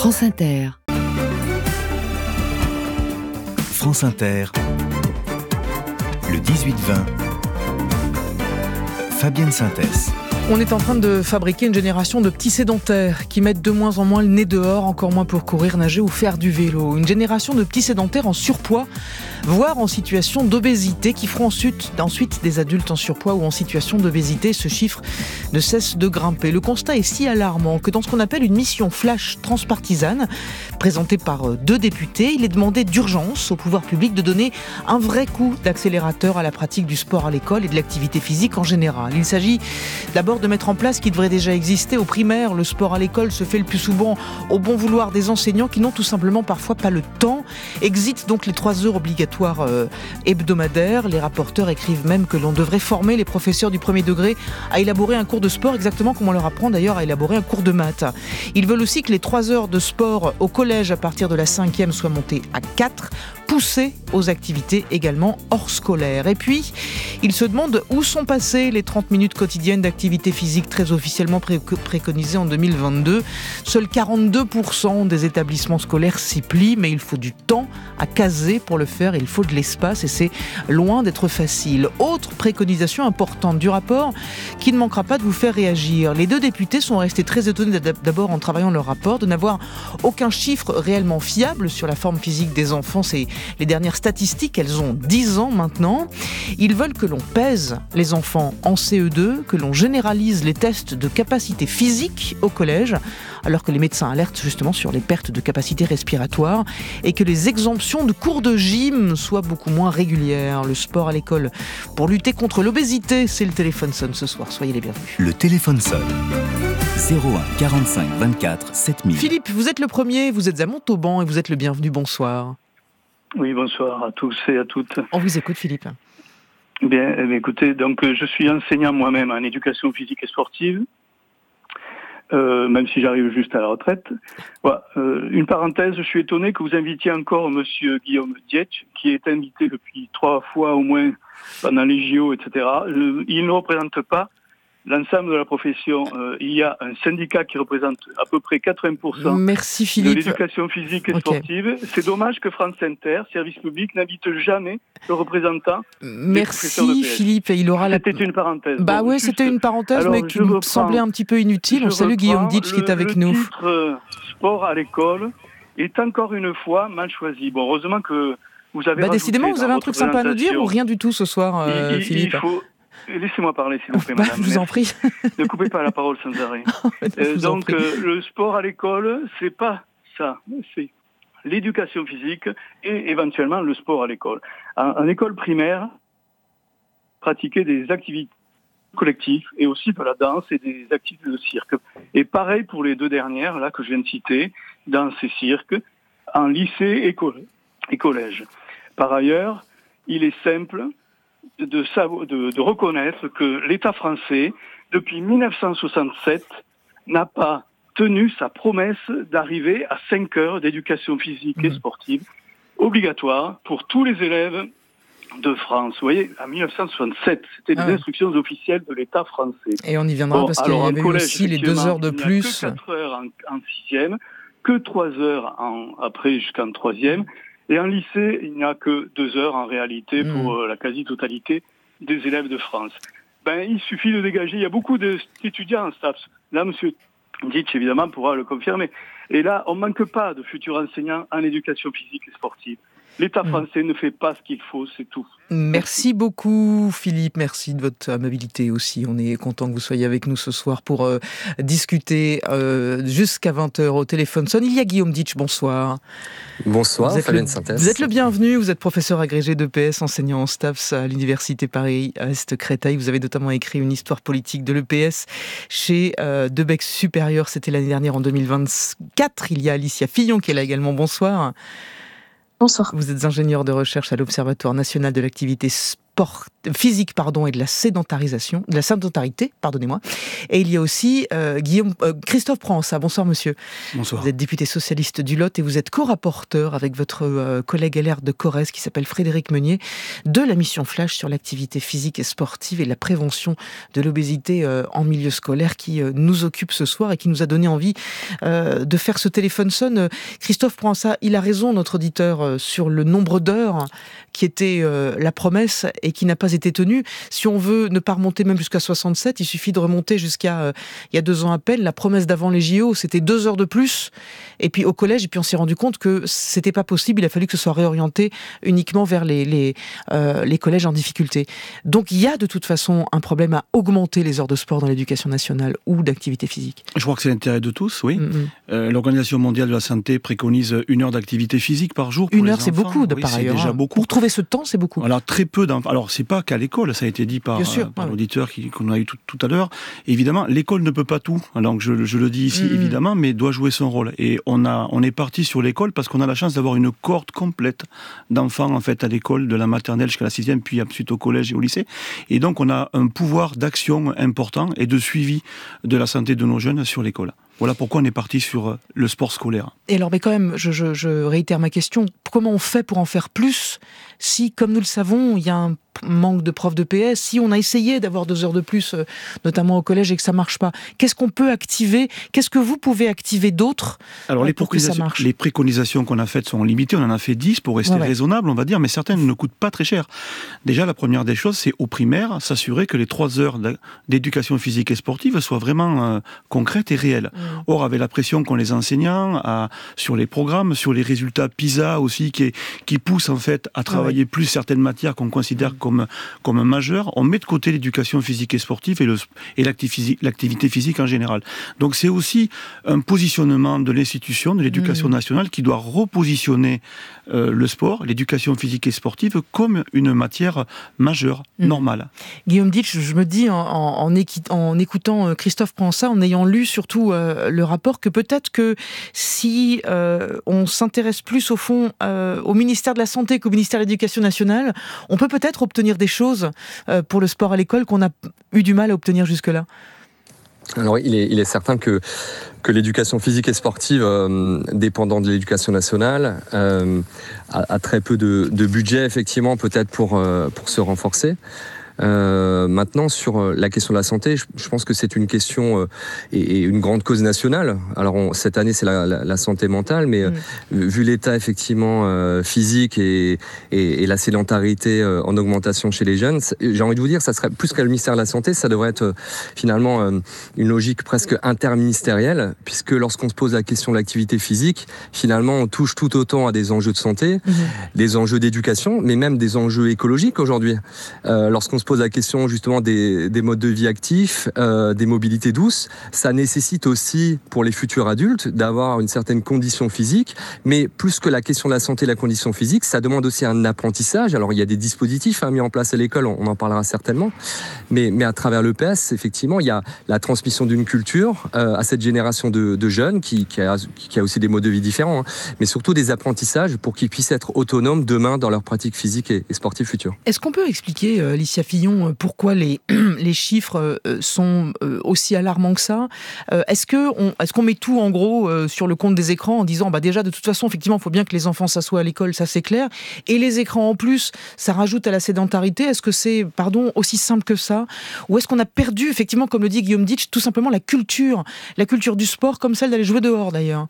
France Inter. France Inter, le 18-20, Fabienne Synthès. On est en train de fabriquer une génération de petits sédentaires qui mettent de moins en moins le nez dehors, encore moins pour courir, nager ou faire du vélo. Une génération de petits sédentaires en surpoids, voire en situation d'obésité, qui feront ensuite des adultes en surpoids ou en situation d'obésité. Ce chiffre ne cesse de grimper. Le constat est si alarmant que dans ce qu'on appelle une mission flash transpartisane, présentée par 2 députés, il est demandé d'urgence au pouvoir public de donner un vrai coup d'accélérateur à la pratique du sport à l'école et de l'activité physique en général. Il s'agit d'abord de mettre en place ce qui devrait déjà exister au primaire. Le sport à l'école se fait le plus souvent au bon vouloir des enseignants qui n'ont tout simplement parfois pas le temps. Exit donc les 3 heures obligatoires hebdomadaires. Les rapporteurs écrivent même que l'on devrait former les professeurs du premier degré à élaborer un cours de sport, exactement comme on leur apprend d'ailleurs à élaborer un cours de maths. Ils veulent aussi que les 3 heures de sport au collège à partir de la 5e soient montées à 4, poussées aux activités également hors scolaire. Et puis, ils se demandent où sont passées les 30 minutes quotidiennes d'activité physique très officiellement préconisées en 2022. Seuls 42% des établissements scolaires s'y plient, mais il faut du temps à caser pour le faire, il faut de l'espace et c'est loin d'être facile. Autre préconisation importante du rapport qui ne manquera pas de vous faire réagir. Les 2 députés sont restés très étonnés d'abord en travaillant leur rapport de n'avoir aucun chiffre réellement fiable sur la forme physique des enfants. C'est les dernières statistiques, elles ont 10 ans maintenant. Ils veulent que l'on pèse les enfants en CE2, que l'on généralise les tests de capacité physique au collège, alors que les médecins alertent justement sur les pertes de capacité respiratoire et que les exemptions de cours de gym soient beaucoup moins régulières. Le sport à l'école pour lutter contre l'obésité, c'est le téléphone sonne ce soir. Soyez les bienvenus. Le téléphone sonne. 01 45 24 7000. Philippe, vous êtes le premier, vous êtes à Montauban et vous êtes le bienvenu. Bonsoir. Oui, bonsoir à tous et à toutes. On vous écoute, Philippe. Bien, écoutez, donc je suis enseignant moi-même en éducation physique et sportive, même si j'arrive juste à la retraite. Voilà, une parenthèse, je suis étonné que vous invitiez encore monsieur Guillaume Dietsch, qui est invité depuis 3 fois au moins pendant les JO, etc. Il ne représente pas l'ensemble de la profession. Il y a un syndicat qui représente à peu près 80% Merci, Philippe. de l'éducation physique et sportive. C'est dommage que France Inter, service public, n'invite jamais le représentant des professeurs de PS. Merci, Philippe. Et il aura C'était une parenthèse. Bah oui, c'était une parenthèse, mais qui me semblait un petit peu inutile. On salue Guillaume Dietsch qui est avec nous. Le titre sport à l'école est encore une fois mal choisi. Bon, heureusement que vous avez décidément, vous avez un truc sympa à nous dire ou rien du tout ce soir, Philippe? Laissez-moi parler, s'il vous plaît, madame. Je vous en prie. Ne coupez pas la parole sans arrêt. Donc, le sport à l'école, c'est pas ça. C'est l'éducation physique et éventuellement le sport à l'école. En école primaire, pratiquer des activités collectives et aussi de la danse et des activités de cirque. Et pareil pour les 2 dernières, là, que je viens de citer, danse et cirque, en lycée et collège. Par ailleurs, il est simple de reconnaître que l'État français, depuis 1967, n'a pas tenu sa promesse d'arriver à 5 heures d'éducation physique et sportive obligatoire pour tous les élèves de France. Vous voyez, en 1967, c'était des instructions officielles de l'État français. Et on y viendra parce qu'il y avait aussi les 2 heures de plus. Il n'y a que 4 heures en 6e, que 3 heures après jusqu'en 3e. Et en lycée, il n'y a que 2 heures en réalité pour la quasi-totalité des élèves de France. Il suffit de dégager. Il y a beaucoup d'étudiants en STAPS. Là, M. Dietsch, évidemment, pourra le confirmer. Et là, on ne manque pas de futurs enseignants en éducation physique et sportive. L'État français ne fait pas ce qu'il faut, c'est tout. Merci beaucoup, Philippe. Merci de votre amabilité aussi. On est content que vous soyez avec nous ce soir pour discuter jusqu'à 20h au téléphone sonne. Il y a Guillaume Dietsch, bonsoir. Bonsoir, Fabienne Synthès. Vous êtes le bienvenu, vous êtes professeur agrégé d'EPS, enseignant en STAPS à l'Université Paris-Est Créteil. Vous avez notamment écrit une histoire politique de l'EPS chez Debec Supérieur. C'était l'année dernière en 2024. Il y a Alicia Fillon qui est là également. Bonsoir. Bonsoir. Vous êtes ingénieur de recherche à l'Observatoire national de l'activité sportive physique et de la sédentarité, pardonnez-moi. Et il y a aussi Christophe Provençat. Bonsoir monsieur. Bonsoir. Vous êtes député socialiste du Lot et vous êtes co-rapporteur avec votre collègue LR de Corrèze qui s'appelle Frédéric Meunier de la mission Flash sur l'activité physique et sportive et la prévention de l'obésité en milieu scolaire qui nous occupe ce soir et qui nous a donné envie de faire ce téléphone sonne. Christophe Provençat, il a raison, notre auditeur, sur le nombre d'heures qui était la promesse et qui n'a pas été tenue. Si on veut ne pas remonter même jusqu'à 67, il suffit de remonter jusqu'à il y a 2 ans à peine. La promesse d'avant les JO, c'était 2 heures de plus. Et puis au collège, et puis on s'est rendu compte que c'était pas possible. Il a fallu que ce soit réorienté uniquement vers les collèges en difficulté. Donc il y a de toute façon un problème à augmenter les heures de sport dans l'éducation nationale ou d'activité physique. Je crois que c'est l'intérêt de tous, oui. L'Organisation mondiale de la santé préconise 1 heure d'activité physique par jour pour les enfants. 1 heure, c'est beaucoup de par ailleurs. C'est déjà beaucoup. Pour trouver ce temps, c'est beaucoup. Alors très peu d'enfants. Alors c'est pas qu'à l'école, ça a été dit par l'auditeur qu'on a eu tout à l'heure. Évidemment, l'école ne peut pas tout. Alors je le dis ici évidemment, mais doit jouer son rôle. Et on est parti sur l'école parce qu'on a la chance d'avoir une cohorte complète d'enfants en fait à l'école, de la maternelle jusqu'à la 6e, puis ensuite au collège et au lycée. Et donc on a un pouvoir d'action important et de suivi de la santé de nos jeunes sur l'école. Voilà pourquoi on est parti sur le sport scolaire. Et alors, mais quand même, je réitère ma question. Comment on fait pour en faire plus si, comme nous le savons, il y a un manque de profs de PS, si on a essayé d'avoir 2 heures de plus, notamment au collège, et que ça marche pas? Qu'est-ce qu'on peut activer? Qu'est-ce que vous pouvez activer d'autre pour que ça marche? Les préconisations qu'on a faites sont limitées. On en a fait 10 pour rester raisonnable, on va dire, mais certaines ne coûtent pas très cher. Déjà, la première des choses, c'est au primaire, s'assurer que les 3 heures d'éducation physique et sportive soient vraiment concrètes et réelles. Or, avec la pression qu'ont les enseignants sur les programmes, sur les résultats PISA aussi, qui poussent en fait à travailler plus certaines matières qu'on considère comme majeures, on met de côté l'éducation physique et sportive et l'activité physique en général. Donc c'est aussi un positionnement de l'institution, de l'éducation nationale, qui doit repositionner le sport, l'éducation physique et sportive, comme une matière majeure, normale. Guillaume Ditch, je me dis en écoutant Christophe Provençat, en ayant lu surtout le rapport, que peut-être que si on s'intéresse plus au fond au ministère de la Santé qu'au ministère de l'Éducation nationale, on peut peut-être obtenir des choses pour le sport à l'école qu'on a eu du mal à obtenir jusque-là. Alors il est certain que l'éducation physique et sportive, dépendant de l'éducation nationale, a très peu de budget effectivement peut-être pour se renforcer. Maintenant, sur la question de la santé, je pense que c'est une question et une grande cause nationale. Alors cette année, c'est la santé mentale, mais vu l'état effectivement physique et la sédentarité en augmentation chez les jeunes, j'ai envie de vous dire, ça serait plus qu'à le ministère de la Santé, ça devrait être finalement une logique presque interministérielle, puisque lorsqu'on se pose la question de l'activité physique, finalement, on touche tout autant à des enjeux de santé, des enjeux d'éducation, mais même des enjeux écologiques aujourd'hui. Lorsqu'on se pose la question justement des modes de vie actifs, des mobilités douces, ça nécessite aussi pour les futurs adultes d'avoir une certaine condition physique, mais plus que la question de la santé et la condition physique, ça demande aussi un apprentissage. Alors il y a des dispositifs mis en place à l'école, on en parlera certainement, mais à travers l'EPS, effectivement, il y a la transmission d'une culture à cette génération de jeunes qui a aussi des modes de vie différents, mais surtout des apprentissages pour qu'ils puissent être autonomes demain dans leur pratique physique et sportive future. Est-ce qu'on peut expliquer, Alicia Fillon, pourquoi les chiffres sont aussi alarmants que ça? Est-ce qu'on met tout en gros sur le compte des écrans en disant déjà de toute façon effectivement il faut bien que les enfants s'assoient à l'école, ça c'est clair, et les écrans en plus ça rajoute à la sédentarité? Est-ce que c'est aussi simple que ça, ou est-ce qu'on a perdu effectivement, comme le dit Guillaume Ditch, tout simplement la culture du sport, comme celle d'aller jouer dehors d'ailleurs?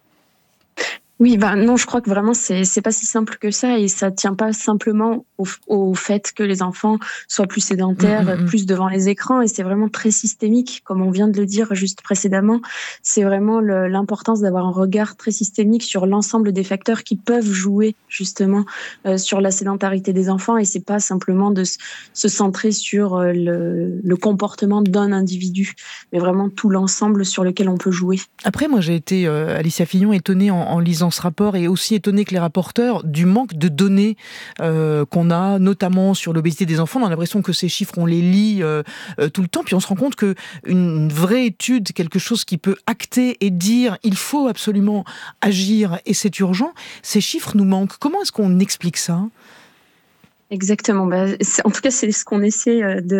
Oui, non, je crois que vraiment c'est pas si simple que ça, et ça tient pas simplement au fait que les enfants soient plus sédentaires, plus devant les écrans, et c'est vraiment très systémique, comme on vient de le dire juste précédemment. C'est vraiment l'importance d'avoir un regard très systémique sur l'ensemble des facteurs qui peuvent jouer justement sur la sédentarité des enfants, et c'est pas simplement de se centrer sur le comportement d'un individu, mais vraiment tout l'ensemble sur lequel on peut jouer. Après, moi j'ai été, Alicia Fillon, étonnée en lisant ce rapport, et aussi étonnée que les rapporteurs, du manque de données qu'on a, notamment sur l'obésité des enfants, on a l'impression que ces chiffres, on les lit tout le temps, puis on se rend compte qu'une vraie étude, quelque chose qui peut acter et dire il faut absolument agir et c'est urgent, ces chiffres nous manquent. Comment est-ce qu'on explique ça ? Exactement. En tout cas, c'est ce qu'on essaie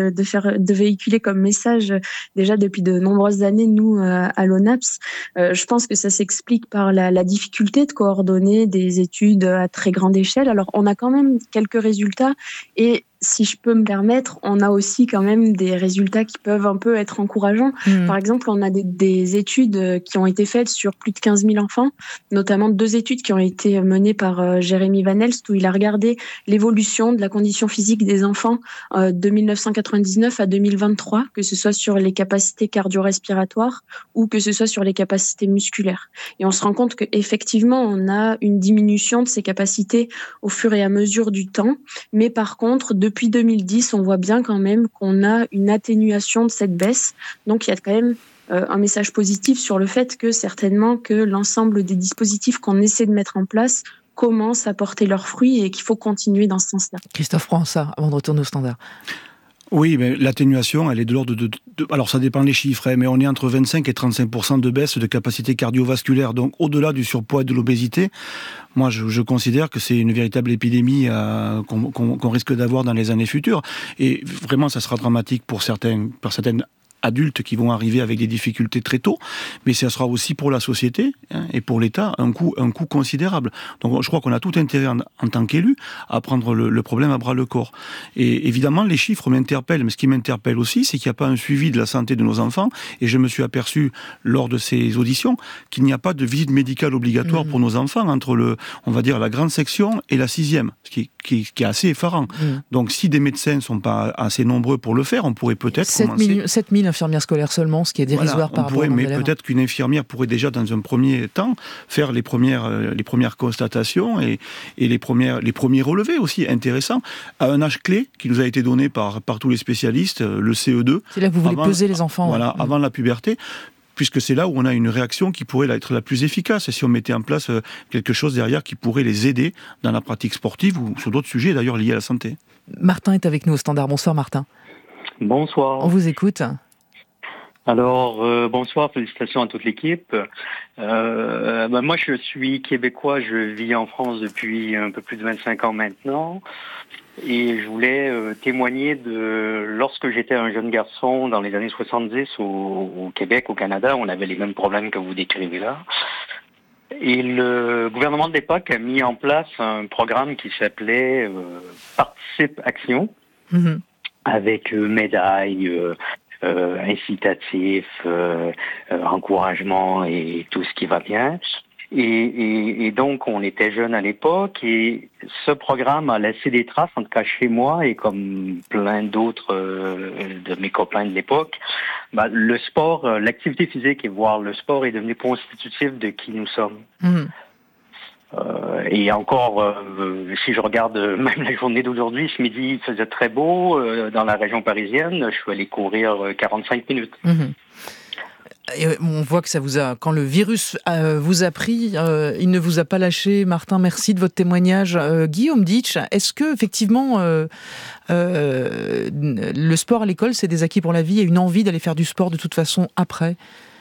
de véhiculer comme message déjà depuis de nombreuses années, nous, à l'ONAPS. Je pense que ça s'explique par la difficulté de coordonner des études à très grande échelle. Alors, on a quand même quelques résultats et si je peux me permettre, on a aussi quand même des résultats qui peuvent un peu être encourageants. Par exemple, on a des études qui ont été faites sur plus de 15 000 enfants, notamment 2 études qui ont été menées par Jérémy Van Elst, où il a regardé l'évolution de la condition physique des enfants de 1999 à 2023, que ce soit sur les capacités cardio-respiratoires ou que ce soit sur les capacités musculaires. Et on se rend compte qu'effectivement, on a une diminution de ces capacités au fur et à mesure du temps, mais par contre, depuis 2010, on voit bien quand même qu'on a une atténuation de cette baisse. Donc, il y a quand même un message positif sur le fait que certainement que l'ensemble des dispositifs qu'on essaie de mettre en place commencent à porter leurs fruits et qu'il faut continuer dans ce sens-là. Christophe Froissart, avant de retourner au standard. Oui, mais l'atténuation, elle est de l'ordre de alors ça dépend des chiffres, mais on est entre 25 et 35% de baisse de capacité cardiovasculaire. Donc au-delà du surpoids et de l'obésité, moi je considère que c'est une véritable épidémie qu'on risque d'avoir dans les années futures. Et vraiment, ça sera dramatique pour certaines adultes qui vont arriver avec des difficultés très tôt, mais ça sera aussi pour la société et pour l'État un coût considérable. Donc je crois qu'on a tout intérêt en tant qu'élu à prendre le problème à bras le corps. Et évidemment, les chiffres m'interpellent, mais ce qui m'interpelle aussi, c'est qu'il n'y a pas un suivi de la santé de nos enfants, et je me suis aperçu lors de ces auditions qu'il n'y a pas de visite médicale obligatoire pour nos enfants entre on va dire la grande section et la 6e, ce qui est assez effarant. Donc si des médecins ne sont pas assez nombreux pour le faire, on pourrait peut-être 7 000 infirmières scolaires seulement, ce qui est dérisoire par rapport à mais peut-être qu'une infirmière pourrait déjà dans un premier temps faire les premières constatations et les premiers relevés aussi intéressants à un âge clé qui nous a été donné par tous les spécialistes, le CE2. C'est là que vous voulez peser les enfants. Voilà, avant la puberté, puisque c'est là où on a une réaction qui pourrait être la plus efficace, et si on mettait en place quelque chose derrière qui pourrait les aider dans la pratique sportive ou sur d'autres sujets d'ailleurs liés à la santé. Martin est avec nous au standard. Bonsoir Martin. Bonsoir. On vous écoute. Alors, bonsoir, félicitations à toute l'équipe. Moi, je suis québécois, je vis en France depuis un peu plus de 25 ans maintenant. Et je voulais témoigner de lorsque j'étais un jeune garçon dans les années 70 au Québec, au Canada, on avait les mêmes problèmes que vous décrivez là. Et le gouvernement de l'époque a mis en place un programme qui s'appelait Participe Action, avec médailles, incitatif, encouragement et tout ce qui va bien. Et donc, on était jeunes à l'époque et ce programme a laissé des traces, en tout cas chez moi et comme plein d'autres de mes copains de l'époque. Le sport, l'activité physique et voire le sport est devenu constitutif de qui nous sommes. Et encore, si je regarde même la journée d'aujourd'hui, ce midi, il faisait très beau dans la région parisienne. Je suis allé courir 45 minutes. Et on voit que ça vous a, quand le virus vous a pris, il ne vous a pas lâché. Martin, merci de votre témoignage. Guillaume Ditch, est-ce que effectivement le sport à l'école, c'est des acquis pour la vie et une envie d'aller faire du sport de toute façon après ?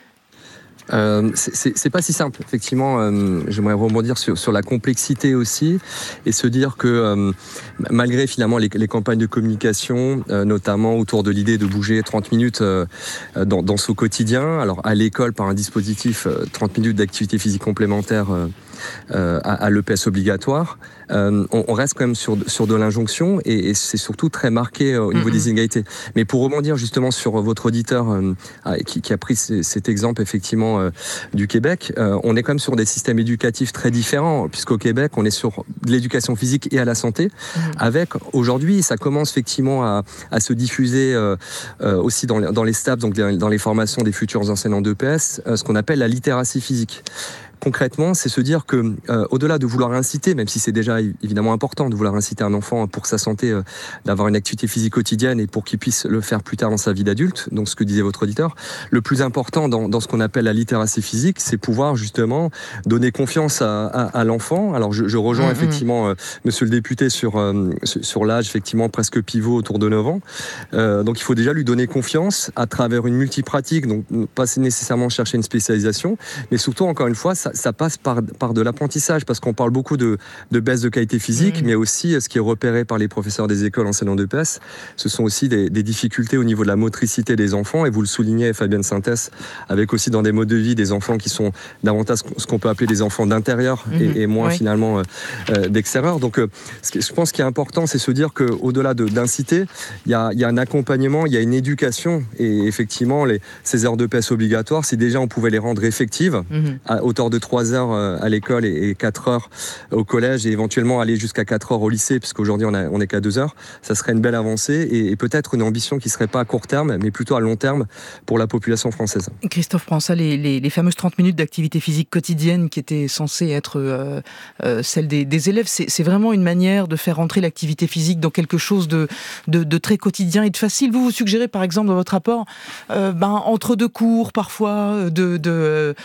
C'est pas si simple, effectivement. J'aimerais rebondir sur la complexité aussi et se dire que malgré finalement les campagnes de communication, notamment autour de l'idée de bouger 30 minutes dans son quotidien, alors à l'école par un dispositif 30 minutes d'activité physique complémentaire à l'EPS obligatoire, on reste quand même sur de l'injonction et c'est surtout très marqué au niveau des inégalités. Mais pour rebondir justement sur votre auditeur qui a pris cet exemple effectivement du Québec, on est quand même sur des systèmes éducatifs très différents, puisqu'au Québec on est sur de l'éducation physique et à la santé, avec aujourd'hui ça commence effectivement à se diffuser aussi dans les STAPS, donc dans les formations des futurs enseignants d'EPS, ce qu'on appelle la littératie physique. Concrètement, c'est se dire que, au-delà de vouloir inciter, même si c'est déjà évidemment important de vouloir inciter un enfant pour sa santé, d'avoir une activité physique quotidienne et pour qu'il puisse le faire plus tard dans sa vie d'adulte, donc ce que disait votre auditeur, le plus important dans ce qu'on appelle la littératie physique, c'est pouvoir justement donner confiance à l'enfant. Alors je rejoins effectivement monsieur le député sur l'âge effectivement presque pivot autour de 9 ans. Donc il faut déjà lui donner confiance à travers une multipratique, donc pas nécessairement chercher une spécialisation, mais surtout encore une fois, ça passe par de l'apprentissage, parce qu'on parle beaucoup de baisse de qualité physique, mais aussi ce qui est repéré par les professeurs des écoles enseignants d'EPS, ce sont aussi des difficultés au niveau de la motricité des enfants, et vous le soulignez, Fabienne Sintès, avec aussi dans des modes de vie des enfants qui sont davantage ce qu'on peut appeler des enfants d'intérieur et moins finalement d'extérieur. Donc je pense qu'il est important, c'est se dire qu'au-delà d'inciter, il y a un accompagnement, il y a une éducation, et effectivement ces heures d'EPS obligatoires, si déjà on pouvait les rendre effectives à hauteur de 3 heures à l'école et 4 heures au collège, et éventuellement aller jusqu'à 4 heures au lycée, puisqu'aujourd'hui on n'est qu'à 2 heures, ça serait une belle avancée et peut-être une ambition qui ne serait pas à court terme, mais plutôt à long terme pour la population française. Christophe Pransat, les fameuses 30 minutes d'activité physique quotidienne qui étaient censées être celles des élèves, c'est vraiment une manière de faire entrer l'activité physique dans quelque chose de très quotidien et de facile. Vous suggérez par exemple dans votre rapport, entre 2 cours parfois, de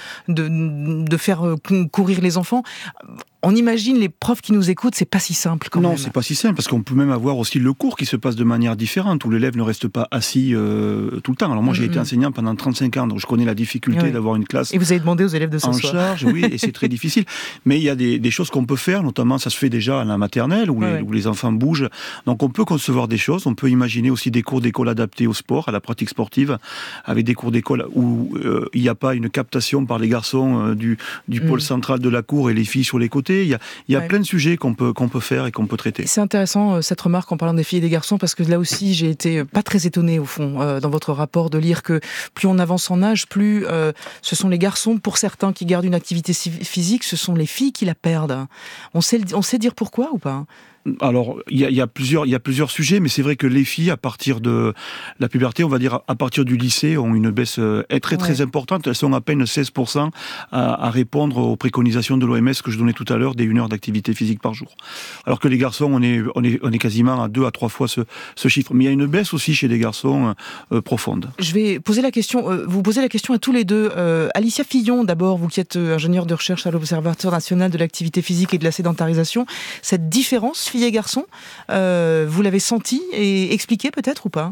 faire courir les enfants. On imagine les profs qui nous écoutent, c'est pas si simple quand même. Non, c'est pas si simple, parce qu'on peut même avoir aussi le cours qui se passe de manière différente, où l'élève ne reste pas assis tout le temps. Alors moi, j'ai été enseignant pendant 35 ans, donc je connais la difficulté d'avoir une classe. Et vous avez demandé aux élèves de s'asseoir. En charge, oui, et c'est très difficile. Mais il y a des choses qu'on peut faire, notamment ça se fait déjà à la maternelle, où les enfants bougent. Donc on peut concevoir des choses, on peut imaginer aussi des cours d'école adaptés au sport, à la pratique sportive, avec des cours d'école où il n'y a pas une captation par les garçons du pôle central de la cour et les filles sur les côtés. Il y a plein de sujets qu'on peut faire et qu'on peut traiter. C'est intéressant cette remarque en parlant des filles et des garçons, parce que là aussi j'ai été pas très étonnée au fond dans votre rapport de lire que plus on avance en âge, plus ce sont les garçons pour certains qui gardent une activité physique, ce sont les filles qui la perdent. On sait dire pourquoi ou pas ? Alors, il y a plusieurs sujets, mais c'est vrai que les filles, à partir de la puberté, on va dire à partir du lycée, ont une baisse très importante. Elles sont à peine 16% à répondre aux préconisations de l'OMS que je donnais tout à l'heure, des 1 heure d'activité physique par jour. Alors que les garçons, on est quasiment à 2 à 3 fois ce chiffre. Mais il y a une baisse aussi chez les garçons profonde. Je vais poser la question, vous posez la question à tous les deux. Alicia Fillon, d'abord, vous qui êtes ingénieure de recherche à l'Observatoire national de l'activité physique et de la sédentarisation, cette différence filles et garçons, vous l'avez senti et expliqué peut-être ou pas ?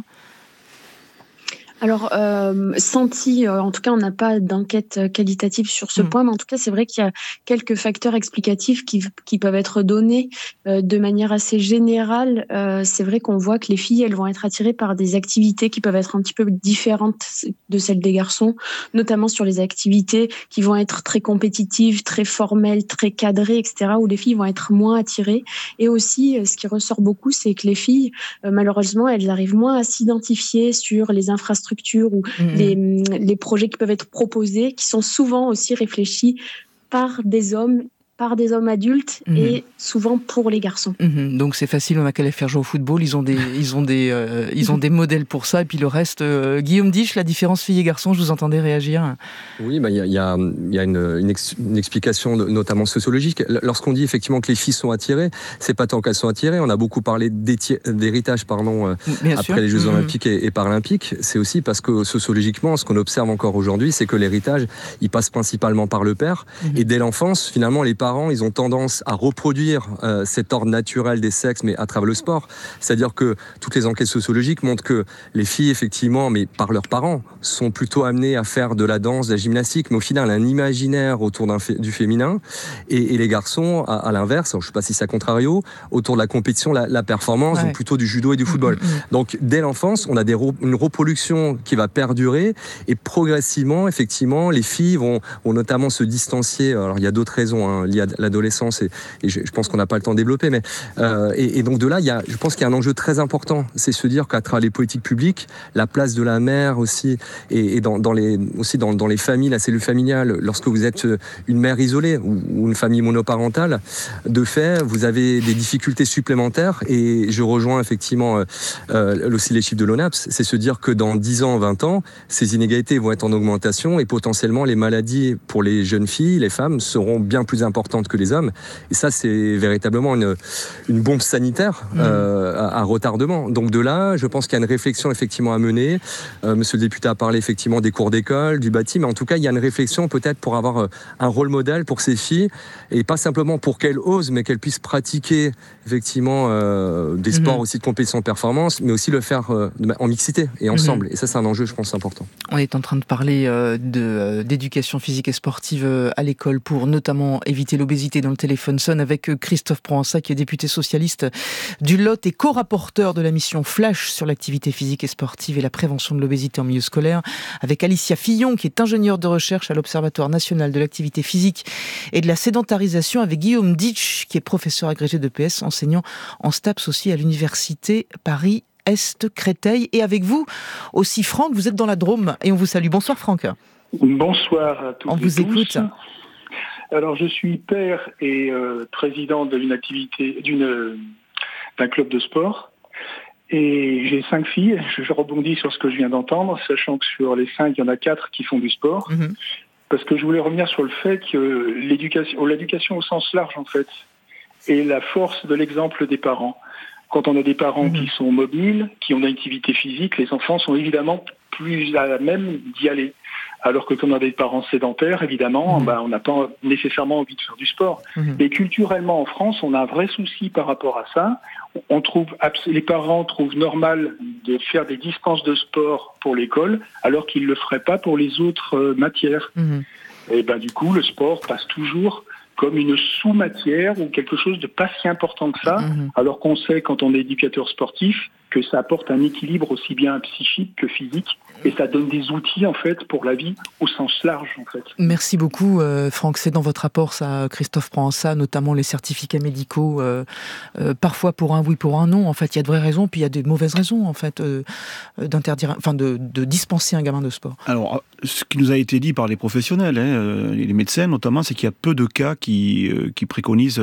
Alors, senti, en tout cas, on n'a pas d'enquête qualitative sur ce point, mais en tout cas, c'est vrai qu'il y a quelques facteurs explicatifs qui peuvent être donnés de manière assez générale. C'est vrai qu'on voit que les filles, elles vont être attirées par des activités qui peuvent être un petit peu différentes de celles des garçons, notamment sur les activités qui vont être très compétitives, très formelles, très cadrées, etc., où les filles vont être moins attirées. Et aussi, ce qui ressort beaucoup, c'est que les filles, malheureusement, elles arrivent moins à s'identifier sur les infrastructures ou les projets qui peuvent être proposés, qui sont souvent aussi réfléchis par des hommes adultes et souvent pour les garçons. Donc c'est facile, on n'a qu'à les faire jouer au football, ils ont des modèles pour ça, et puis le reste. Guillaume Dich, la différence filles et garçons, je vous entendais réagir. Oui, il y a une explication notamment sociologique. Lorsqu'on dit effectivement que les filles sont attirées, c'est pas tant qu'elles sont attirées, on a beaucoup parlé d'héritage après les Jeux Olympiques et Paralympiques, c'est aussi parce que sociologiquement, ce qu'on observe encore aujourd'hui, c'est que l'héritage, il passe principalement par le père, et dès l'enfance, finalement, les parents, ils ont tendance à reproduire cet ordre naturel des sexes, mais à travers le sport. C'est-à-dire que toutes les enquêtes sociologiques montrent que les filles, effectivement, mais par leurs parents, sont plutôt amenées à faire de la danse, de la gymnastique, mais au final, un imaginaire autour du féminin. Et les garçons, à l'inverse, je ne sais pas si c'est à contrario, autour de la compétition, la performance, donc plutôt du judo et du football. Donc, dès l'enfance, on a une reproduction qui va perdurer, et progressivement, effectivement, les filles vont notamment se distancier. Alors, il y a d'autres raisons, liées à l'adolescence, et je pense qu'on n'a pas le temps de développer, mais et donc de là, je pense qu'il y a un enjeu très important, c'est se dire qu'à travers les politiques publiques, la place de la mère aussi, et dans les familles, la cellule familiale, lorsque vous êtes une mère isolée ou une famille monoparentale, de fait, vous avez des difficultés supplémentaires, et je rejoins effectivement aussi les chiffres de l'ONAPS, c'est se dire que dans 10 ans, 20 ans, ces inégalités vont être en augmentation, et potentiellement les maladies pour les jeunes filles, les femmes, seront bien plus importantes importante que les hommes. Et ça, c'est véritablement une bombe sanitaire à retardement. Donc de là, je pense qu'il y a une réflexion effectivement à mener. Monsieur le député a parlé effectivement des cours d'école, du bâti, mais en tout cas, il y a une réflexion peut-être pour avoir un rôle modèle pour ces filles, et pas simplement pour qu'elles osent, mais qu'elles puissent pratiquer effectivement des sports aussi de compétition de performance, mais aussi le faire en mixité et ensemble. Et ça, c'est un enjeu, je pense, important. On est en train de parler d'éducation physique et sportive à l'école pour notamment éviter l'obésité. Dans le téléphone sonne avec Christophe Provençat, qui est député socialiste du Lot et co-rapporteur de la mission Flash sur l'activité physique et sportive et la prévention de l'obésité en milieu scolaire, avec Alicia Fillon, qui est ingénieure de recherche à l'Observatoire national de l'activité physique et de la sédentarisation, avec Guillaume Ditch, qui est professeur agrégé d'EPS, enseignant en STAPS aussi à l'université Paris-Est Créteil. Et avec vous aussi, Franck, vous êtes dans la Drôme et on vous salue. Bonsoir Franck. Bonsoir à tous. On vous écoute. Alors je suis père et président d'un club de sport. Et j'ai 5 filles. Je rebondis sur ce que je viens d'entendre, sachant que sur les 5, il y en a 4 qui font du sport. Parce que je voulais revenir sur le fait que l'éducation au sens large, en fait, est la force de l'exemple des parents. Quand on a des parents qui sont mobiles, qui ont une activité physique, les enfants sont évidemment plus à même d'y aller. Alors que quand on a des parents sédentaires, évidemment, on n'a pas nécessairement envie de faire du sport. Mais culturellement, en France, on a un vrai souci par rapport à ça. Les parents trouvent normal de faire des distances de sport pour l'école, alors qu'ils ne le feraient pas pour les autres matières. Et du coup, le sport passe toujours comme une sous-matière ou quelque chose de pas si important que ça, alors qu'on sait, quand on est éducateur sportif, que ça apporte un équilibre aussi bien psychique que physique, et ça donne des outils, en fait, pour la vie au sens large, en fait. Merci beaucoup, Franck. C'est dans votre rapport, ça, Christophe Provençat, notamment les certificats médicaux, parfois pour un oui, pour un non. En fait, il y a de vraies raisons, puis il y a des mauvaises raisons, en fait, de dispenser un gamin de sport. Alors, ce qui nous a été dit par les professionnels, les médecins notamment, c'est qu'il y a peu de cas qui préconisent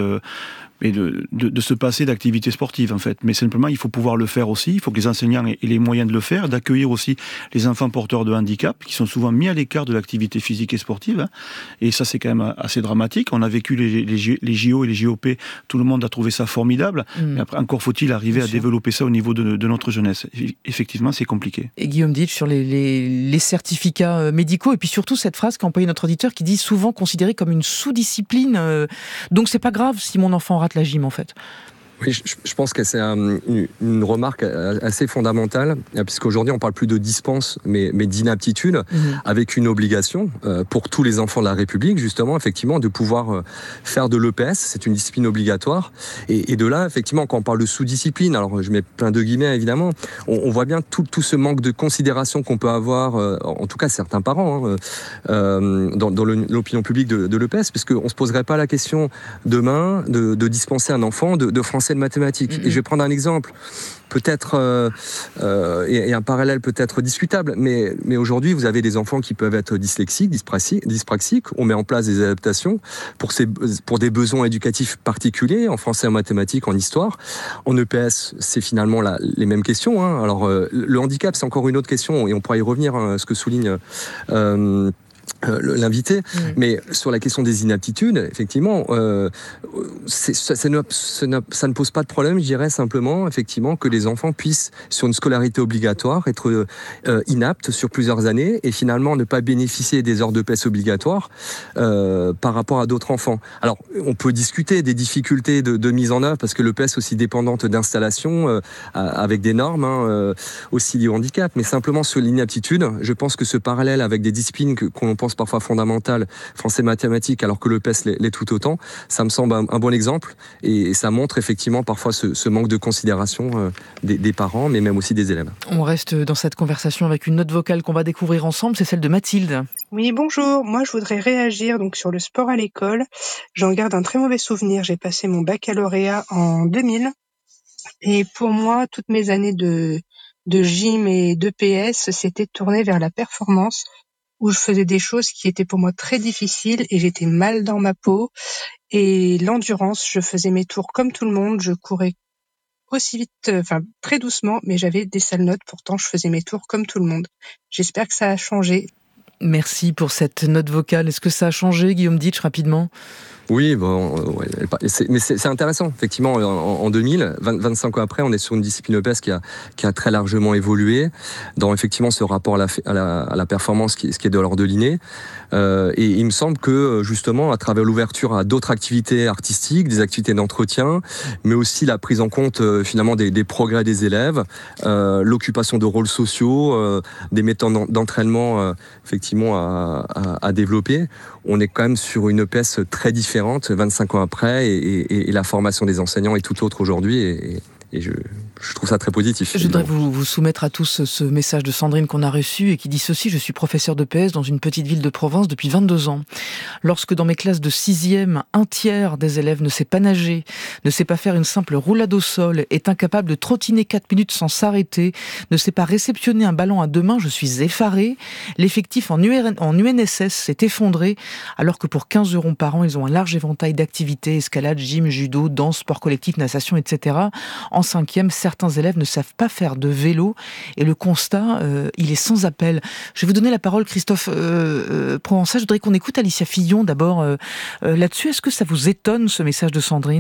de se passer d'activité sportive, en fait. Mais simplement, il faut pouvoir le faire aussi. Il faut que les enseignants aient les moyens de le faire, d'accueillir aussi les enfants porteurs de handicap, qui sont souvent mis à l'écart de l'activité physique et sportive. Et ça, c'est quand même assez dramatique. On a vécu les JO et les JOP. Tout le monde a trouvé ça formidable. Mais après, encore faut-il arriver à développer ça au niveau de notre jeunesse. Effectivement, c'est compliqué. Et Guillaume Ditch, sur les certificats médicaux, et puis surtout cette phrase qu'a employée notre auditeur, qui dit souvent considéré comme une sous-discipline. Donc c'est pas grave si mon enfant rate la gym, en fait. Oui, je pense que c'est une remarque assez fondamentale, puisqu'aujourd'hui on parle plus de dispense, mais d'inaptitude, avec une obligation pour tous les enfants de la République, justement, effectivement, de pouvoir faire de l'EPS. C'est une discipline obligatoire. Et de là, effectivement, quand on parle de sous-discipline, alors je mets plein de guillemets, évidemment, on voit bien tout ce manque de considération qu'on peut avoir, en tout cas certains parents, dans l'opinion publique de l'EPS, puisqu'on ne se poserait pas la question demain de dispenser un enfant de français, de mathématiques. Et je vais prendre un exemple, peut-être, et un parallèle peut-être discutable, mais aujourd'hui, vous avez des enfants qui peuvent être dyslexiques, dyspraxiques. On met en place des adaptations pour des besoins éducatifs particuliers, en français, en mathématiques, en histoire. En EPS, c'est finalement les mêmes questions. Alors, le handicap, c'est encore une autre question, et on pourra y revenir, ce que souligne l'invité, mais sur la question des inaptitudes, effectivement, ça ne pose pas de problème, je dirais simplement, effectivement, que les enfants puissent, sur une scolarité obligatoire, être inaptes sur plusieurs années et finalement ne pas bénéficier des heures de PES obligatoires par rapport à d'autres enfants. Alors, on peut discuter des difficultés de mise en œuvre, parce que le PES est aussi dépendante d'installation avec des normes aussi liées au handicap, mais simplement sur l'inaptitude, je pense que ce parallèle avec des disciplines qu'on pense parfois fondamentales, français, mathématiques, alors que le PES l'est tout autant, ça me semble un bon exemple, et ça montre effectivement parfois ce manque de considération des parents, mais même aussi des élèves. On reste dans cette conversation avec une note vocale qu'on va découvrir ensemble, c'est celle de Mathilde. Oui, bonjour. Moi, je voudrais réagir donc sur le sport à l'école. J'en garde un très mauvais souvenir. J'ai passé mon baccalauréat en 2000. Et pour moi, toutes mes années de gym et d'EPS s'étaient tournées vers la performance, où je faisais des choses qui étaient pour moi très difficiles et j'étais mal dans ma peau. Et l'endurance, je faisais mes tours comme tout le monde. Je courais aussi vite, très doucement, mais j'avais des sales notes. Pourtant, je faisais mes tours comme tout le monde. J'espère que ça a changé. Merci pour cette note vocale. Est-ce que ça a changé, Guillaume Ditch, rapidement ? Oui, mais c'est intéressant, effectivement, en 2000, 25 ans après, on est sur une discipline EPS qui a très largement évolué dans effectivement ce rapport à la performance ce qui est de l'ordre de l'inné. Et il me semble que justement, à travers l'ouverture à d'autres activités artistiques, des activités d'entretien, mais aussi la prise en compte finalement des progrès des élèves, l'occupation de rôles sociaux, des méthodes d'entraînement effectivement à développer, on est quand même sur une EPS très différente 25 ans après et la formation des enseignants est tout autre aujourd'hui et je trouve ça très positif. Je voudrais vous soumettre à tous ce message de Sandrine qu'on a reçu et qui dit ceci: je suis professeur d'EPS dans une petite ville de province depuis 22 ans. Lorsque dans mes classes de 6e, un tiers des élèves ne sait pas nager, ne sait pas faire une simple roulade au sol, est incapable de trottiner 4 minutes sans s'arrêter, ne sait pas réceptionner un ballon à 2 mains, je suis effaré. L'effectif en UNSS s'est effondré, alors que pour 15 € par an, ils ont un large éventail d'activités, escalade, gym, judo, danse, sport collectif, natation, etc. En 5e, certains élèves ne savent pas faire de vélo et le constat, il est sans appel. Je vais vous donner la parole, Christophe Provençal. Je voudrais qu'on écoute Alicia Fillon d'abord là-dessus. Est-ce que ça vous étonne, ce message de Sandrine ?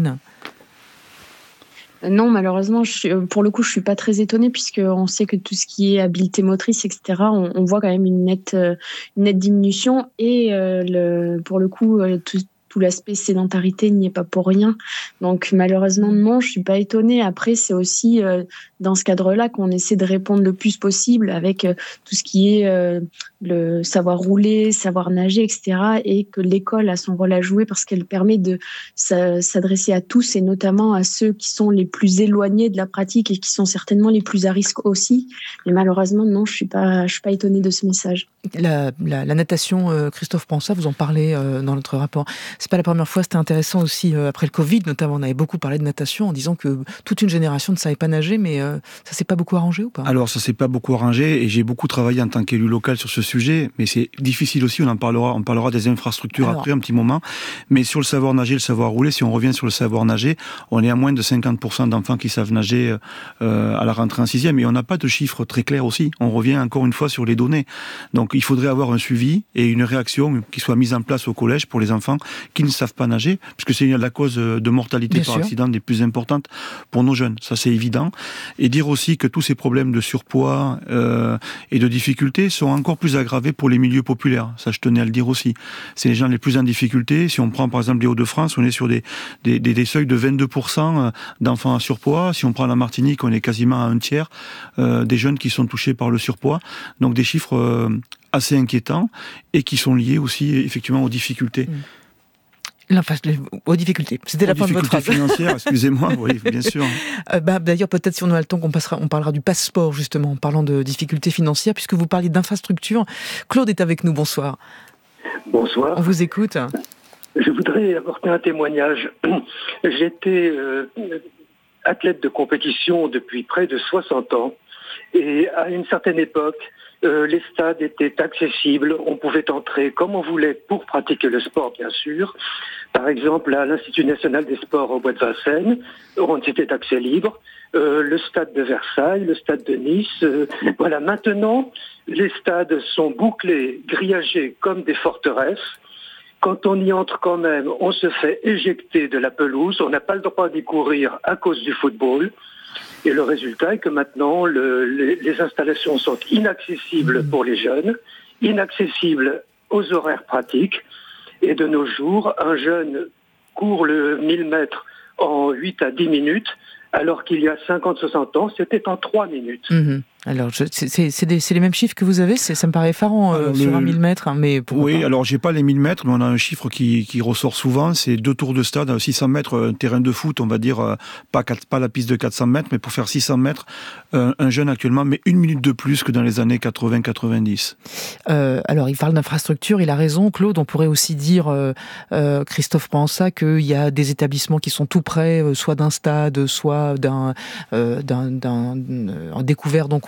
Non, malheureusement, pour le coup, je suis pas très étonnée puisqu'on sait que tout ce qui est habileté motrice, etc., on voit quand même une nette diminution et pour le coup, tout l'aspect sédentarité n'y est pas pour rien. Donc malheureusement, non, je suis pas étonnée. Après, c'est aussi dans ce cadre-là qu'on essaie de répondre le plus possible avec tout ce qui est le savoir rouler, savoir nager, etc. Et que l'école a son rôle à jouer parce qu'elle permet de s'adresser à tous et notamment à ceux qui sont les plus éloignés de la pratique et qui sont certainement les plus à risque aussi. Mais malheureusement, non, je suis pas étonnée de ce message. La natation, Christophe Provençal, vous en parlez dans notre rapport. C'est pas la première fois, c'était intéressant aussi après le Covid, notamment on avait beaucoup parlé de natation en disant que toute une génération ne savait pas nager, mais ça s'est pas beaucoup arrangé ou pas ? Alors ça s'est pas beaucoup arrangé et j'ai beaucoup travaillé en tant qu'élu local sur ce sujet, mais c'est difficile aussi, on parlera des infrastructures après un petit moment, mais sur le savoir nager, le savoir rouler, si on revient sur le savoir nager, on est à moins de 50% d'enfants qui savent nager à la rentrée en 6e et on n'a pas de chiffres très clairs aussi, on revient encore une fois sur les données, donc il faudrait avoir un suivi et une réaction qui soit mise en place au collège pour les enfants qui ne savent pas nager, puisque c'est la cause de mortalité par accident des plus importantes pour nos jeunes, ça c'est évident. Et dire aussi que tous ces problèmes de surpoids et de difficultés sont encore plus aggravés pour les milieux populaires, ça je tenais à le dire aussi. C'est les gens les plus en difficulté, si on prend par exemple les Hauts-de-France, on est sur des seuils de 22% d'enfants à surpoids, si on prend la Martinique, on est quasiment à un tiers des jeunes qui sont touchés par le surpoids, donc des chiffres assez inquiétants et qui sont liés aussi effectivement aux difficultés. Aux difficultés. C'était la fin de votre phrase. Financières, excusez-moi, oui, bien sûr. D'ailleurs, peut-être si on a le temps on parlera du passeport, justement, en parlant de difficultés financières, puisque vous parliez d'infrastructures. Claude est avec nous, bonsoir. Bonsoir. On vous écoute. Je voudrais apporter un témoignage. J'étais athlète de compétition depuis près de 60 ans, et à une certaine époque, les stades étaient accessibles, on pouvait entrer comme on voulait pour pratiquer le sport, bien sûr. Par exemple, à l'Institut national des sports au Bois de Vincennes, c'était accès libre. Le stade de Versailles, le stade de Nice. Voilà, maintenant, les stades sont bouclés, grillagés comme des forteresses. Quand on y entre quand même, on se fait éjecter de la pelouse, on n'a pas le droit d'y courir à cause du football. Et le résultat est que maintenant, les installations sont inaccessibles pour les jeunes, inaccessibles aux horaires pratiques. Et de nos jours, un jeune court le 1000 mètres en 8 à 10 minutes, alors qu'il y a 50-60 ans, c'était en 3 minutes. Alors, c'est les mêmes chiffres que vous avez, ça me paraît effarant sur un 1000 mètres, hein, mais pourquoi pas ? Alors j'ai pas les 1000 mètres, mais on a un chiffre qui ressort souvent, c'est 2 tours de stade, 600 mètres, un terrain de foot, on va dire, pas la piste de 400 mètres, mais pour faire 600 mètres, un jeune actuellement met 1 minute de plus que dans les années 80-90. Alors il parle d'infrastructure, il a raison, Claude, on pourrait aussi dire, Christophe Provençal, qu'il y a des établissements qui sont tout près, soit d'un stade, soit d'un découvert donc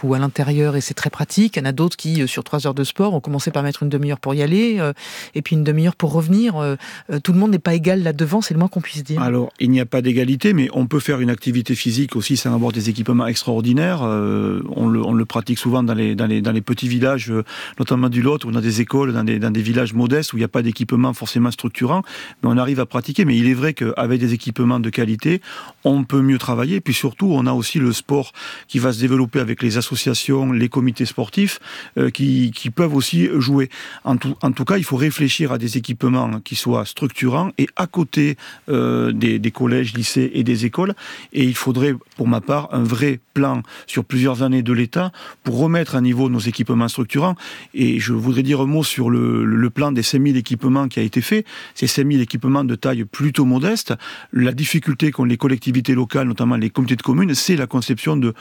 ou à l'intérieur et c'est très pratique. Il y en a d'autres qui, sur 3 heures de sport, ont commencé par mettre une demi-heure pour y aller et puis une demi-heure pour revenir. Tout le monde n'est pas égal là-devant, c'est le moins qu'on puisse dire. Alors, il n'y a pas d'égalité, mais on peut faire une activité physique aussi sans avoir des équipements extraordinaires. On le pratique souvent dans les petits villages, notamment du Lot, où on a des écoles, dans des villages modestes où il n'y a pas d'équipement forcément structurant, mais on arrive à pratiquer. Mais il est vrai qu'avec des équipements de qualité, on peut mieux travailler. Puis surtout, on a aussi le sport qui va se développer avec les associations, les comités sportifs, qui peuvent aussi jouer. En tout cas, il faut réfléchir à des équipements qui soient structurants et à côté des collèges, lycées et des écoles. Et il faudrait, pour ma part, un vrai plan sur plusieurs années de l'État pour remettre à niveau nos équipements structurants. Et je voudrais dire un mot sur le plan des 5000 équipements qui a été fait. Ces 5000 équipements de taille plutôt modeste. La difficulté qu'ont les collectivités locales, notamment les comités de communes, c'est la conception de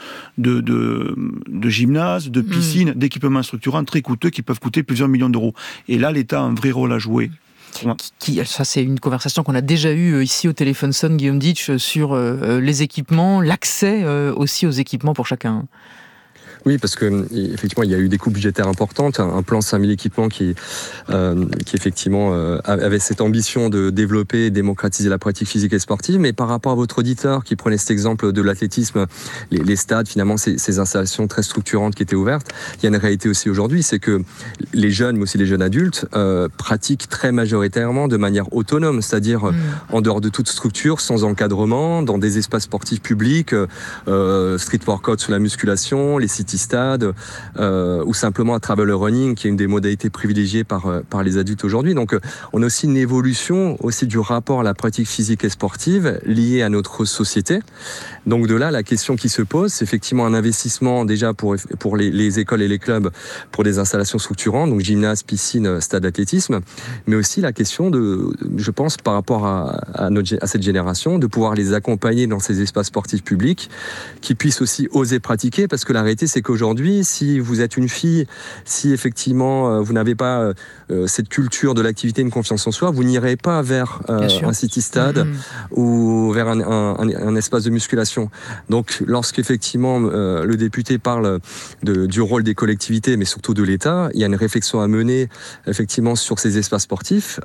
gymnases, de piscines, d'équipements structurants très coûteux qui peuvent coûter plusieurs millions d'euros. Et là, l'État a un vrai rôle à jouer. Ça, c'est une conversation qu'on a déjà eue ici au Téléphone Sonne, Guillaume Ditch, sur les équipements, l'accès aussi aux équipements pour chacun. Oui, parce que effectivement, il y a eu des coupes budgétaires importantes, un plan 5000 équipements qui effectivement avait cette ambition de développer et démocratiser la pratique physique et sportive. Mais par rapport à votre auditeur qui prenait cet exemple de l'athlétisme, les stades, finalement, ces installations très structurantes qui étaient ouvertes, il y a une réalité aussi aujourd'hui, c'est que les jeunes, mais aussi les jeunes adultes, pratiquent très majoritairement de manière autonome, c'est-à-dire en dehors de toute structure, sans encadrement, dans des espaces sportifs publics, street workout sur la musculation, les city stade ou simplement à travel running qui est une des modalités privilégiées par les adultes aujourd'hui. Donc on a aussi une évolution aussi du rapport à la pratique physique et sportive liée à notre société. Donc de là, la question qui se pose, c'est effectivement un investissement déjà pour les écoles et les clubs pour des installations structurantes, donc gymnase, piscine, stade d'athlétisme, mais aussi la question je pense, par rapport à cette génération, de pouvoir les accompagner dans ces espaces sportifs publics, qui puissent aussi oser pratiquer, parce que la réalité, c'est qu'aujourd'hui, si vous êtes une fille, si effectivement vous n'avez pas cette culture de l'activité, une confiance en soi, vous n'irez pas vers un city-stade ou vers un espace de musculation. Donc, lorsqu'effectivement le député parle du rôle des collectivités, mais surtout de l'État, il y a une réflexion à mener effectivement sur ces espaces sportifs,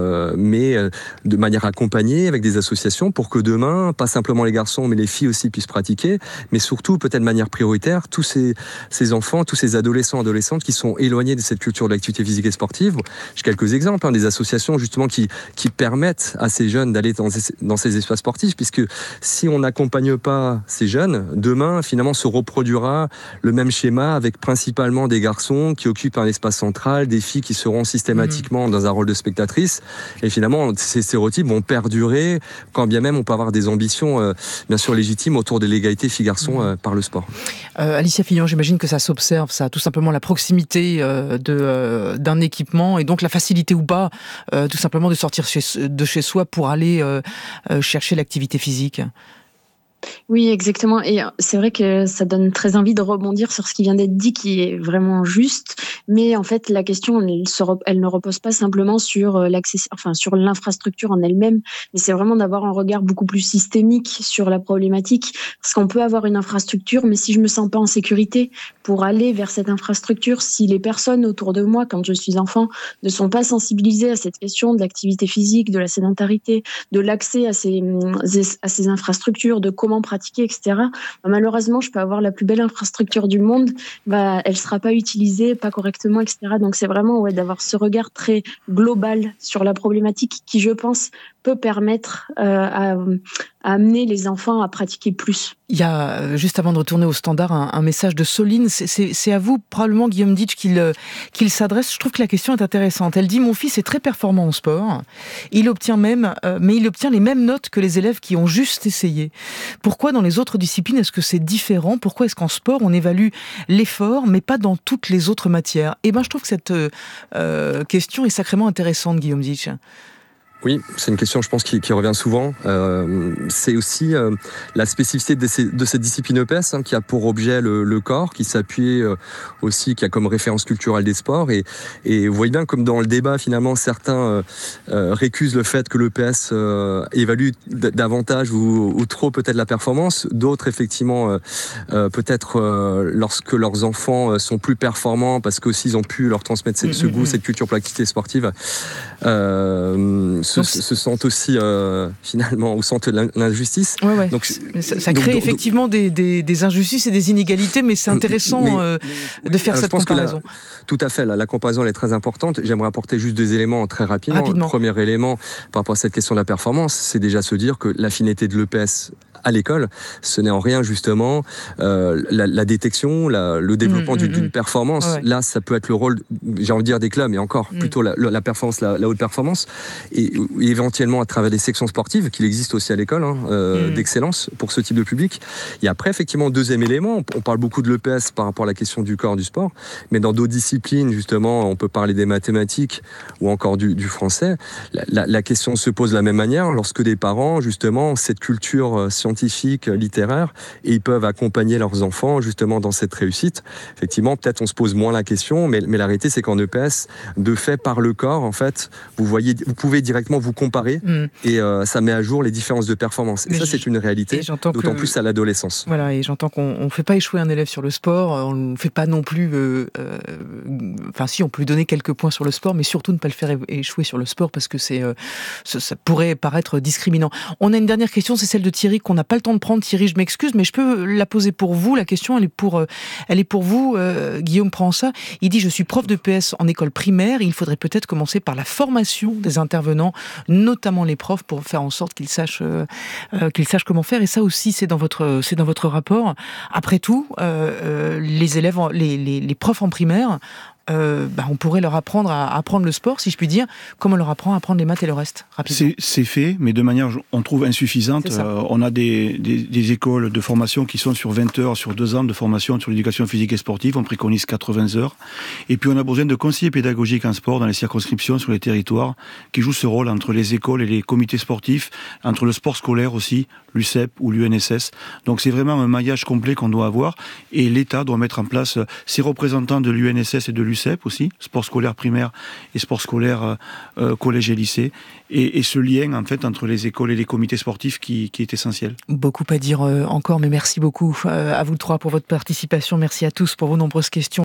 mais de manière accompagnée avec des associations pour que demain, pas simplement les garçons, mais les filles aussi puissent pratiquer, mais surtout peut-être de manière prioritaire, tous ces enfants, tous ces adolescents, adolescentes qui sont éloignés de cette culture de l'activité physique et sportive. J'ai quelques exemples, des associations justement qui permettent à ces jeunes d'aller dans ces espaces sportifs, puisque si on n'accompagne pas ces jeunes, demain finalement se reproduira le même schéma avec principalement des garçons qui occupent un espace central, des filles qui seront systématiquement dans un rôle de spectatrice, et finalement ces stéréotypes vont perdurer, quand bien même on peut avoir des ambitions bien sûr légitimes autour de l'égalité filles-garçons par le sport. Alicia Fillon, j'imagine que ça s'observe, ça, tout simplement la proximité d'un équipement et donc la facilité ou pas, tout simplement de sortir de chez soi pour aller chercher l'activité physique. Oui, exactement. Et c'est vrai que ça donne très envie de rebondir sur ce qui vient d'être dit, qui est vraiment juste. Mais en fait, la question, elle ne repose pas simplement sur sur l'infrastructure en elle-même, mais c'est vraiment d'avoir un regard beaucoup plus systémique sur la problématique. Parce qu'on peut avoir une infrastructure, mais si je me sens pas en sécurité pour aller vers cette infrastructure, si les personnes autour de moi, quand je suis enfant, ne sont pas sensibilisées à cette question de l'activité physique, de la sédentarité, de l'accès à ces infrastructures, de comment pratiquer, etc. Malheureusement, je peux avoir la plus belle infrastructure du monde, elle sera pas utilisée, pas correctement, etc. Donc c'est vraiment d'avoir ce regard très global sur la problématique qui, je pense, peut permettre à amener les enfants à pratiquer plus. Il y a, juste avant de retourner au standard, un message de Soline. C'est à vous, probablement, Guillaume Ditch, qu'il s'adresse. Je trouve que la question est intéressante. Elle dit « Mon fils est très performant au sport. Il obtient les mêmes notes que les élèves qui ont juste essayé. Pourquoi dans les autres disciplines est-ce que c'est différent ? Pourquoi est-ce qu'en sport, on évalue l'effort, mais pas dans toutes les autres matières ?» Eh bien, je trouve que cette question est sacrément intéressante, Guillaume Ditch. Oui, c'est une question, je pense, qui revient souvent. C'est aussi la spécificité de cette discipline EPS, qui a pour objet le corps, qui s'appuie aussi, qui a comme référence culturelle des sports. Et vous voyez bien, comme dans le débat, finalement, certains récusent le fait que l'EPS évalue davantage ou trop peut-être la performance. D'autres, effectivement, peut-être lorsque leurs enfants sont plus performants, parce qu'aussi ils ont pu leur transmettre ce goût, cette culture pour l'activité sportive, se sentent aussi finalement ou sentent l'injustice. Ouais. Donc ça crée effectivement des injustices et des inégalités, mais c'est intéressant de faire cette comparaison. Tout à fait, la comparaison elle est très importante. J'aimerais apporter juste 2 éléments très rapidement. Le premier élément par rapport à cette question de la performance, c'est déjà se dire que la finalité de l'EPS à l'école, ce n'est en rien justement la détection, le développement d'une performance. Ouais. Là, ça peut être le rôle, j'ai envie de dire, des clubs, mais encore plutôt la performance, la haute performance, et éventuellement à travers des sections sportives, qu'il existe aussi à l'école, d'excellence pour ce type de public. Et après, effectivement, 2e élément, on parle beaucoup de l'EPS par rapport à la question du corps, du sport, mais dans d'autres disciplines, justement, on peut parler des mathématiques ou encore du français. La question se pose de la même manière lorsque des parents, justement, ont cette culture scientifique, littéraire, et ils peuvent accompagner leurs enfants, justement, dans cette réussite. Effectivement, peut-être on se pose moins la question, mais la réalité, c'est qu'en EPS, de fait, par le corps, en fait, vous pouvez directement vous comparer et ça met à jour les différences de performance. Et ça, c'est une réalité, d'autant plus à l'adolescence. Voilà, et j'entends qu'on ne fait pas échouer un élève sur le sport, on ne fait pas non plus... si, on peut lui donner quelques points sur le sport, mais surtout ne pas le faire échouer sur le sport, parce que ça pourrait paraître discriminant. On a une dernière question, c'est celle de Thierry, qu'on n'a pas le temps de prendre. Thierry, je m'excuse, mais je peux la poser pour vous. La question, elle est pour vous. Guillaume prend ça. Il dit, je suis prof de PS en école primaire, il faudrait peut-être commencer par la formation des intervenants, notamment les profs, pour faire en sorte qu'ils sachent comment faire. Et ça aussi, c'est dans votre rapport. Après tout, les élèves, les profs en primaire, on pourrait leur apprendre à apprendre le sport, si je puis dire, comme on leur apprend à apprendre les maths et le reste, rapidement. C'est fait, mais de manière, on trouve, insuffisante. On a des écoles de formation qui sont sur 20 heures, sur 2 ans de formation sur l'éducation physique et sportive. On préconise 80 heures. Et puis on a besoin de conseillers pédagogiques en sport dans les circonscriptions, sur les territoires, qui jouent ce rôle entre les écoles et les comités sportifs, entre le sport scolaire aussi, l'UCEP ou l'UNSS. Donc c'est vraiment un maillage complet qu'on doit avoir. Et l'État doit mettre en place ses représentants de l'UNSS et de l'UCEP aussi, sport scolaire primaire et sport scolaire collège et lycée, et ce lien en fait entre les écoles et les comités sportifs qui est essentiel. Beaucoup à dire encore, mais merci beaucoup à vous 3 pour votre participation, merci à tous pour vos nombreuses questions.